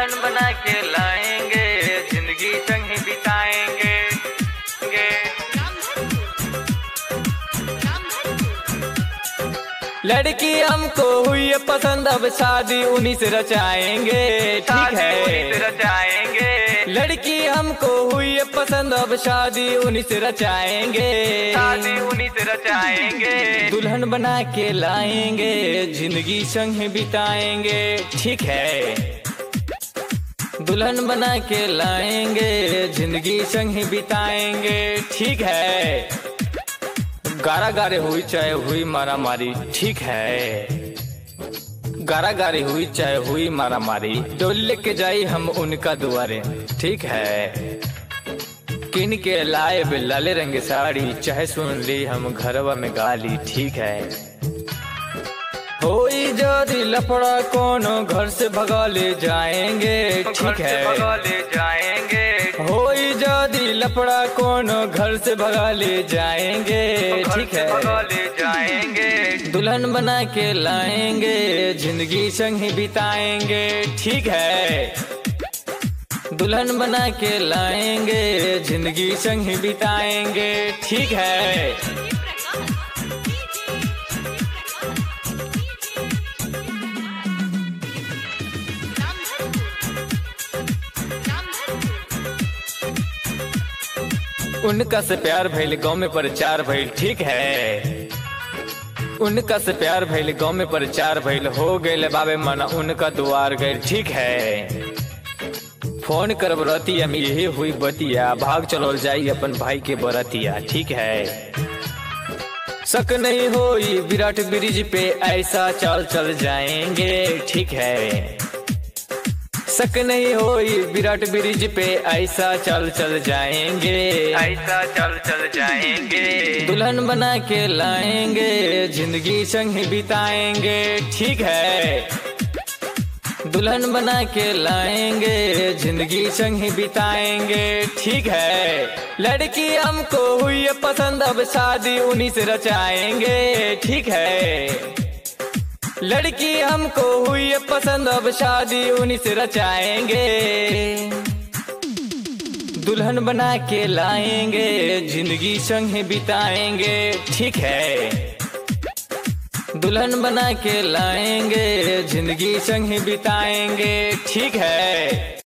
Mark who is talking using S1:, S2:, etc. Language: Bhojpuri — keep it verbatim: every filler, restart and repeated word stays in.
S1: दुल्हन बना के लाएंगे, जिंदगी संग ही बिताएंगे गे। लड़की हमको हुई है पसंद, अब शादी उन्हीं से रचाएंगे, ठीक है रचाएंगे। लड़की हमको हुई है पसंद, अब शादी उन्हीं से रचाएंगे, शादी उन्हीं से रचाएंगे। दुल्हन बना के लाएंगे, जिंदगी संग ही बिताएंगे, ठीक है। दुल्हन बना के लाएंगे, जिंदगी संग ही बिताएंगे, ठीक है। गारा गारे हुई चाहे हुई मारा मारी, ठीक है। गारा गारी हुई चाहे हुई मारा मारी, डोली लेके जाई हम उनका दुआरे, ठीक है। किन के लाए लाले रंग साड़ी, चाहे सुन ली हम घरवा में गाली, ठीक है। होई जदी लफड़ा कोनो घर से भगा ले जाएंगे, ठीक है। भगा ले जाएंगे। होई जदी लफड़ा कोनो घर से भगा ले जाएंगे, ठीक है। भगा ले जाएंगे। दुल्हन बना के लाएंगे, जिंदगी संग ही बिताएंगे, ठीक है। दुल्हन बना के लाएंगे, जिंदगी संग ही बिताएंगे, ठीक है। उनका से प्यार भइल गाँव में प्रचार भइल, ठीक है। उनका से प्यार भइल गाँव में प्रचार भइल, हो गए बाबे मना उनका दुआर गए, ठीक है। फोन कर बरतिया में यही हुई बतिया, भाग चलो जाई अपन भाई के बरतिया, ठीक है। शक नहीं होई विराट ब्रिज पे ऐसा चाल चल जाएंगे, ठीक है। शक नहीं होई विराट ब्रिज पे ऐसा चल चल जाएंगे, ऐसा चल चल जाएंगे। दुल्हन बना के लाएंगे, जिंदगी संग ही बिताएंगे, ठीक है। दुल्हन बना के लाएंगे, जिंदगी संग ही बिताएंगे, ठीक है। लड़की हमको हुई है पसंद, अब शादी उन्हीं से रचाएंगे, ठीक है। लड़की हमको हुई है पसंद, अब शादी उन्हीं से रचाएंगे। दुल्हन बना के लाएंगे, जिंदगी संग ही बिताएंगे, ठीक है। दुल्हन बना के लाएंगे, जिंदगी संग ही बिताएंगे, ठीक है।